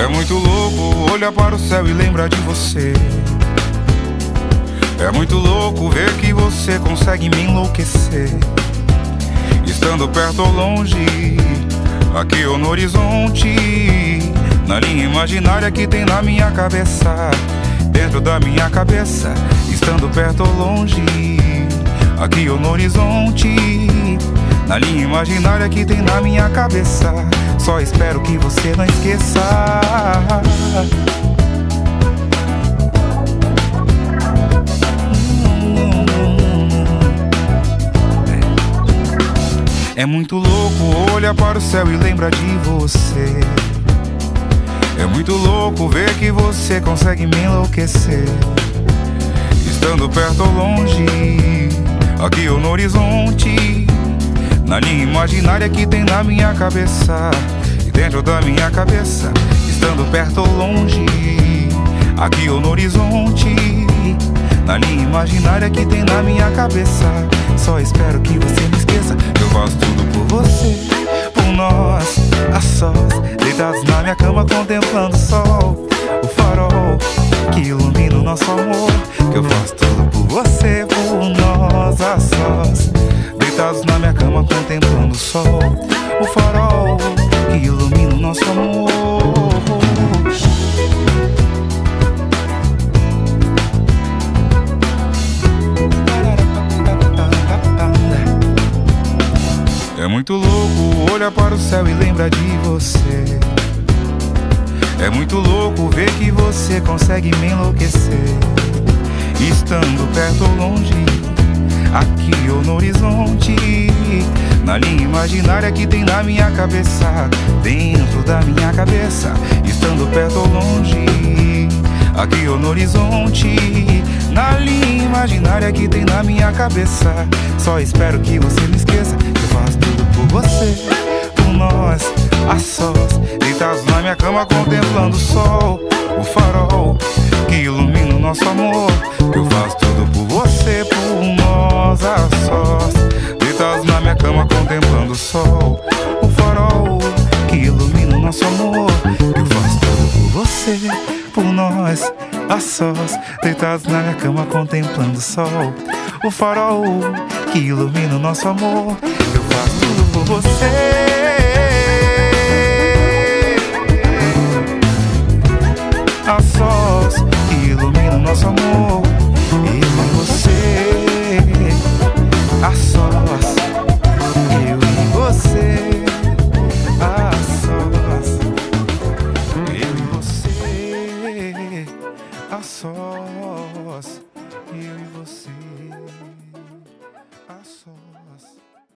muito louco olhar para o céu e lembrar de você. É muito louco ver que você consegue me enlouquecer. Estando perto ou longe, aqui ou no horizonte, na linha imaginária que tem na minha cabeça, dentro da minha cabeça. Estando perto ou longe, aqui ou no horizonte, na linha imaginária que tem na minha cabeça. Só espero que você não esqueça. É muito louco olhar para o céu e lembrar de você. É muito louco ver que você consegue me enlouquecer. Estando perto ou longe, aqui ou no horizonte, na linha imaginária que tem na minha cabeça e dentro da minha cabeça. Estando perto ou longe, aqui ou no horizonte, na linha imaginária que tem na minha cabeça. Só espero que você não esqueça. Eu faço tudo por você, por nós, a sós, deitados na minha cama contemplando o sol, o farol que ilumina o nosso amor. Eu faço tudo por você, por nós, a sós, deitados na minha cama contemplando o sol, o farol que ilumina o nosso amor. É muito louco olhar para o céu e lembrar de você. É muito louco ver que você consegue me enlouquecer. Estando perto ou longe, aqui ou no horizonte, na linha imaginária que tem na minha cabeça, dentro da minha cabeça. Estando perto ou longe, aqui ou no horizonte, na linha imaginária que tem na minha cabeça. Só espero que você não esqueça. Eu faço tudo por você, por nós, a sós, deitados na minha cama contemplando o sol, o farol que ilumina o nosso amor. Eu faço tudo por você, por nós, a sós, deitados na minha cama contemplando o sol, o farol que ilumina o nosso amor. Eu faço tudo por você, por nós, a sós, deitados na minha cama contemplando o sol, o farol que ilumina o nosso amor. Eu faço tudo por você, a sós que ilumina o nosso amor. Eu e você, a sós, eu e você, a sós, eu e você, a sós, eu e você.